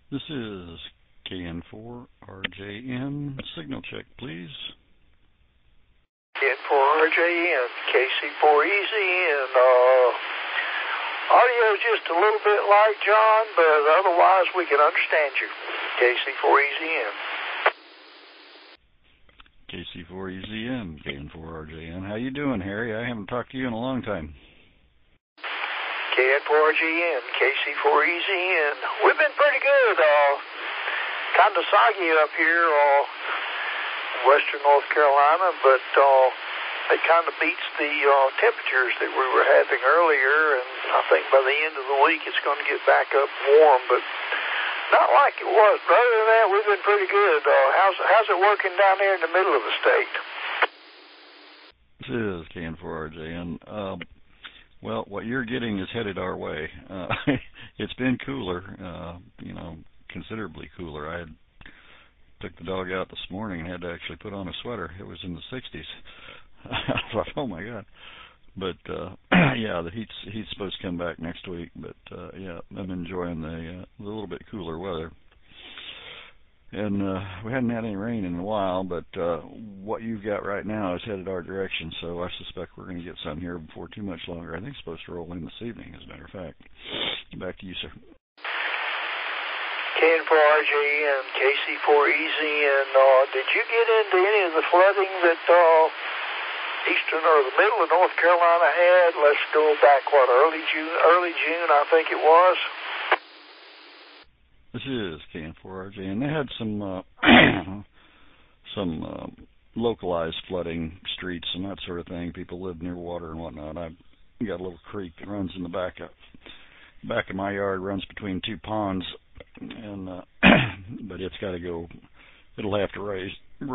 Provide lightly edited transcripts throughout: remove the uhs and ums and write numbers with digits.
This is KN4RJN. Signal check, please. KN4RJN, KC4EZN. Audio just a little bit light, John, but otherwise we can understand you. KC4EZN. KC4EZN, KN4RJN. How you doing, Harry? I haven't talked to you in a long time. KN4RGN, KC4EZN. We've been pretty good. Kind of soggy up here, western North Carolina, but it kind of beats the temperatures that we were having earlier, and I think by the end of the week it's going to get back up warm, but not like it was. But other than that, we've been pretty good. How's it working down there in the middle of the state? This is KN4RJN. Well, what you're getting is headed our way. It's been cooler, considerably cooler. I took the dog out this morning and had to actually put on a sweater. It was in the 60s. I thought, oh my God. But yeah, the heat's supposed to come back next week. But yeah, I'm enjoying the little bit cooler weather. And we hadn't had any rain in a while, but what you've got right now is headed our direction, so I suspect we're going to get some here before too much longer. I think it's supposed to roll in this evening, as a matter of fact. Back to you, sir. KN4RJN, KC4EZN. Did you get into any of the flooding that eastern or the middle of North Carolina had? Let's go back, early June, I think it was. This is KN4RJ, and they had some localized flooding, streets and that sort of thing. People live near water and whatnot. I've got a little creek that runs in the back of my yard, runs between two ponds, and but it's got to go. It'll have to raise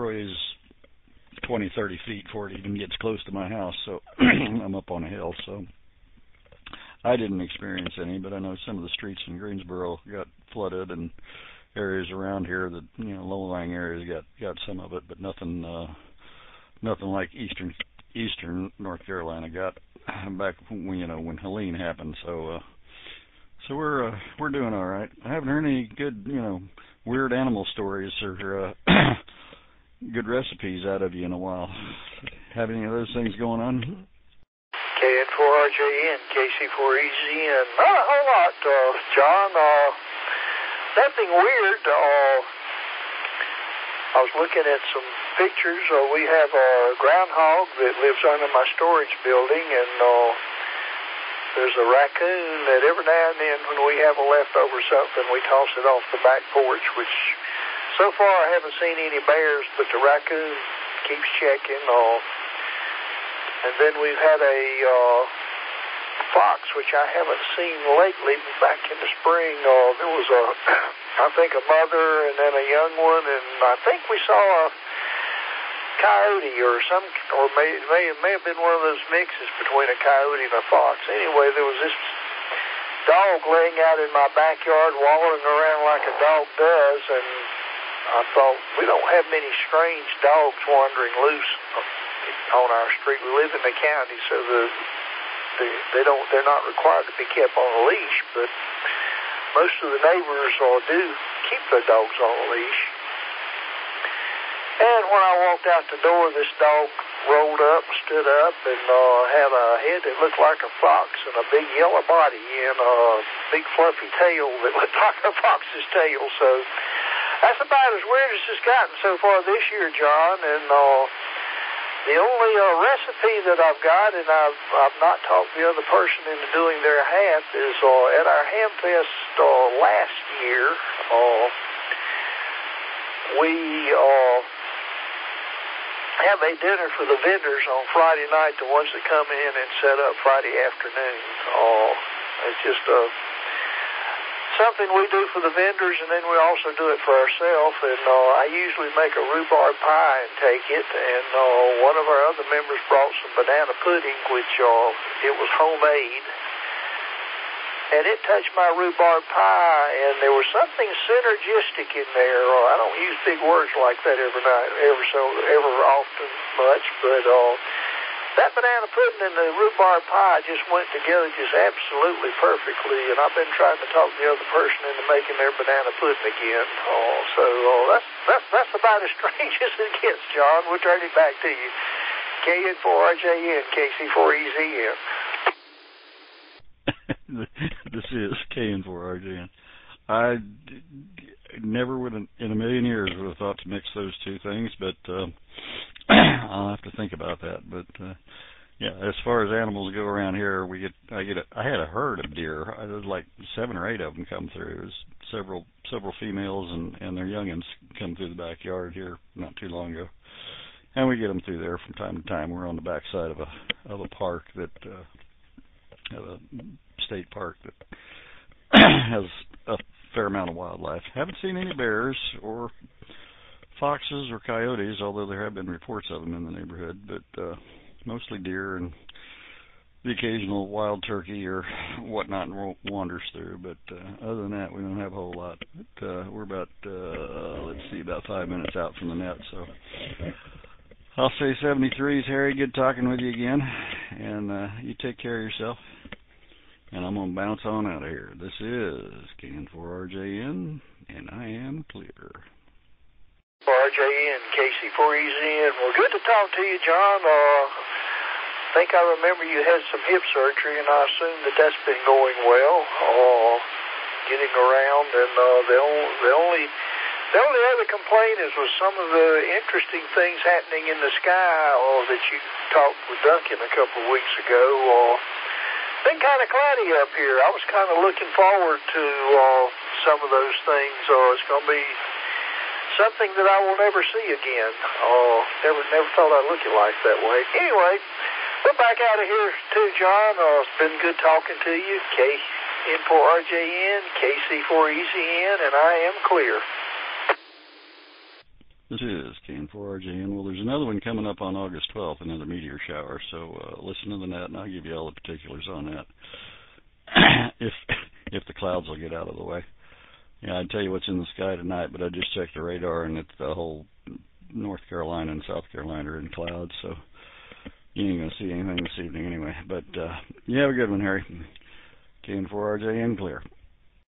20, 30 feet before it even gets close to my house. So I'm up on a hill, so I didn't experience any, but I know some of the streets in Greensboro got flooded, and areas around here that low-lying areas got some of it, but nothing like eastern North Carolina got back when Helene happened. So we're doing all right. I haven't heard any good weird animal stories or good recipes out of you in a while. Have any of those things going on? KN4RJN, KC4EZN. Not a whole lot, John. Nothing weird. I was looking at some pictures. We have a groundhog that lives under my storage building, and there's a raccoon that every now and then when we have a leftover something, we toss it off the back porch, which so far I haven't seen any bears, but the raccoon keeps checking. And then we've had a fox, which I haven't seen lately. Back in the spring, there was I think a mother and then a young one, and I think we saw a coyote or may have been one of those mixes between a coyote and a fox. Anyway, there was this dog laying out in my backyard, wallowing around like a dog does, and I thought, we don't have many strange dogs wandering loose on our street. We live in the county, so they're not required to be kept on a leash, but most of the neighbors do keep their dogs on a leash. And when I walked out the door, this dog rolled up, stood up, and had a head that looked like a fox and a big yellow body and a big fluffy tail that looked like a fox's tail. So that's about as weird as it's gotten so far this year, John. And the only recipe that I've got, and I've not talked the other person into doing their half, is at our Hamfest last year, we have a dinner for the vendors on Friday night, the ones that come in and set up Friday afternoon. It's just something we do for the vendors, and then we also do it for ourselves. And I usually make a rhubarb pie and take it. And one of our other members brought some banana pudding, which it was homemade. And it touched my rhubarb pie, and there was something synergistic in there. I don't use big words like that ever often much, but that banana pudding and the rhubarb pie just went together just absolutely perfectly, and I've been trying to talk the other person into making their banana pudding again. That's about as strange as it gets, John. We'll turn it back to you. KN4RJN, KC4EZN. This is KN4RJN. I never would, in a million years, would have thought to mix those two things, but I'll have to think about that. But yeah, as far as animals go around here, I had a herd of deer. There was like 7 or 8 of them come through. It was several females and their youngins come through the backyard here not too long ago, and we get them through there from time to time. We're on the backside of a park that a state park that has a fair amount of wildlife. Haven't seen any bears or foxes or coyotes, although there have been reports of them in the neighborhood, but mostly deer and the occasional wild turkey or whatnot wanders through. But other than that, we don't have a whole lot. But we're about, about 5 minutes out from the net, so I'll say 73s. Harry, good talking with you again, and you take care of yourself. And I'm going to bounce on out of here. This is KN4RJN, and I am clear. RJN, KC4EZN. Well, good to talk to you, John. I think I remember you had some hip surgery, and I assume that's been going well, getting around. And the only other complaint was some of the interesting things happening in the sky that you talked with Duncan a couple of weeks ago. Been kind of cloudy up here. I was kind of looking forward to some of those things. It's going to be something that I will never see again. Never thought I'd look at life that way. Anyway, we're back out of here too, John. It's been good talking to you. KN4RJN, KC4EZN, and I am clear. This is KN4RJN. Well, there's another one coming up on August 12th, another meteor shower, so listen to the net, and I'll give you all the particulars on that, if the clouds will get out of the way. Yeah, I'd tell you what's in the sky tonight, but I just checked the radar, and it's the whole North Carolina and South Carolina are in clouds, so you ain't going to see anything this evening anyway. But you have a good one, Harry. KN4RJN clear.